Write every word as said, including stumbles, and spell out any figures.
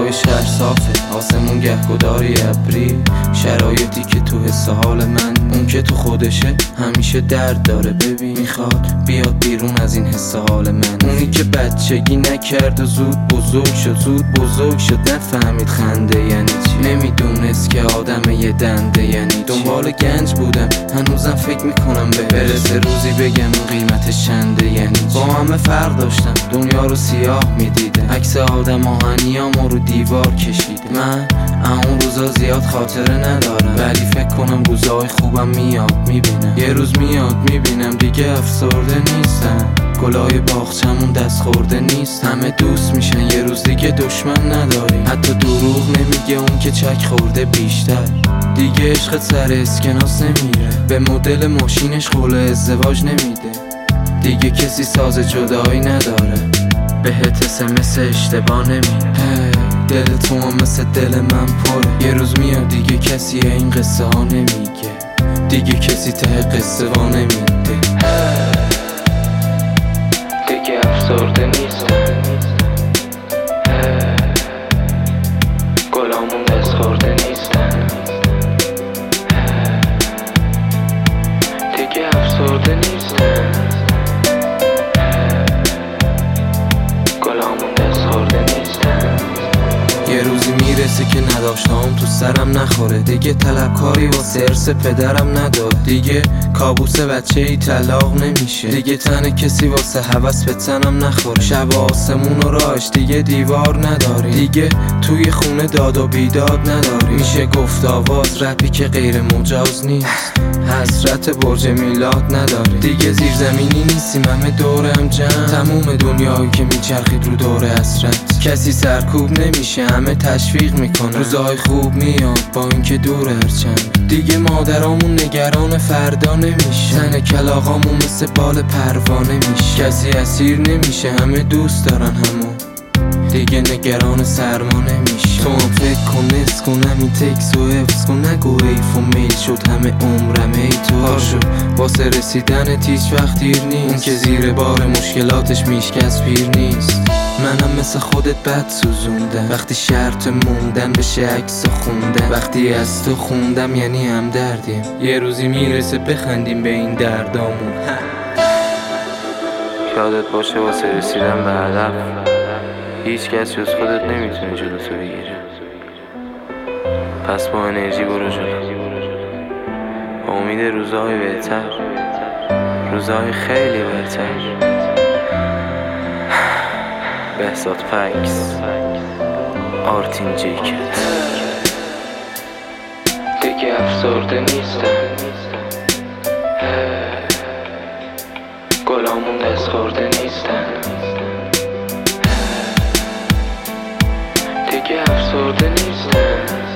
هوای شهر صافه، آسمون گهگداری ابری، شرایطی که تو حس حال من، اون که تو خودشه همیشه درد داره. ببین میخواد بیاد بیرون از این حس حال من، اونی که بچگی نکرد و زود بزرگ شد، زود بزرگ شد نفهمید خنده یعنی چی، نمیدونست که آدم یه دنده یعنی چی. دنبال گنج بودم هنوزم فکر میکنم به برسه روزی بگم اون قیمتش چنده یعنی چی. با همه فرق داشتم دنیا رو سیاه میدیده، عکس آدم آهنیامو رو دیوار کشیده. من اون روزا زیاد خاطره ندارم، ولی فکر کنم روزای خوبم میاد میبینم، یه روز میاد میبینم دیگه افسرده نیستم، گلای باغچمون دست خورده نیست، همه دوست میشن یه روز دیگه دشمن نداریم، حتی دروغ نمیگه اون که چک خورده بیشتر، دیگه عشقت سر اسکناس نمیره، به مدل ماشینش قول ازدواج نمیده، دیگه کسی ساز جدایی نداره، بهت اسمس اشتباه نمیره، دل تو هم مثل دل من پره، یه روز میاد دیگه کسی این قصه ها نمیگه، دیگه کسی ته قصه ها نمیده، دیگه افسرده نیستم، گلامون دست خورده نیستن، دیگه افسرده نیستم، گلامون دست خورده نیستن. یه روزی میرسه که نداشتم تو سرم نخوره، دیگه طلبکاری واسه ارث پدرم نداد، دیگه کابوس بچه ای طلاق نمیشه، دیگه تن کسی واسه هوس به تنم نخوره، شب آسمون و راهش دیگه دیوار نداری، دیگه توی خونه داد و بیداد نداری، میشه گفت آواز رپی که غیر مجاز نیست، حسرت برج میلاد نداری، دیگه زیرزمینی نیستیم همه دورم جمع، تموم دنیایی که میچرخید رو دور حسرت، کسی سرکوب نمیشه همه تشویق میکنن، روزای خوب میاد با اینکه دور هرچند، دیگه مادرامون نگران فردا نمیشه، تن کلاغامون مثل بال پروانه میشه، کسی اسیر نمیشه همه دوست دارن همون، دیگه نگران سرما نمیشه، تو هم فکر کن نس کنم این تکس و حفظ کن، نگو حیف و میل شد همه عمرم ای تو هاشو، واسه رسیدن هیچ وقت دیر نیست، اون که زیر بار مشکلاتش میشکست پیر نیست، منم مثل خودت بد سوزوندم، وقتی شرط موندن بشه عکس خوندن، وقتی از تو خوندم یعنی هم دردیم، یه روزی میرسه بخندیم به این دردامون، یادت باشه واسه رسیدن به هدف هیچ کس جز خودت نمیتونه جلوتو بگیره، پس با انرژی برو جلو، با امید روزهای بهتر، روزهای خیلی بهتر. بهزاد پکس، آرتین جیکت. دیگه افسرده نیستم، گلامون دست خورده نیستن، دیگه افسرده نیستم.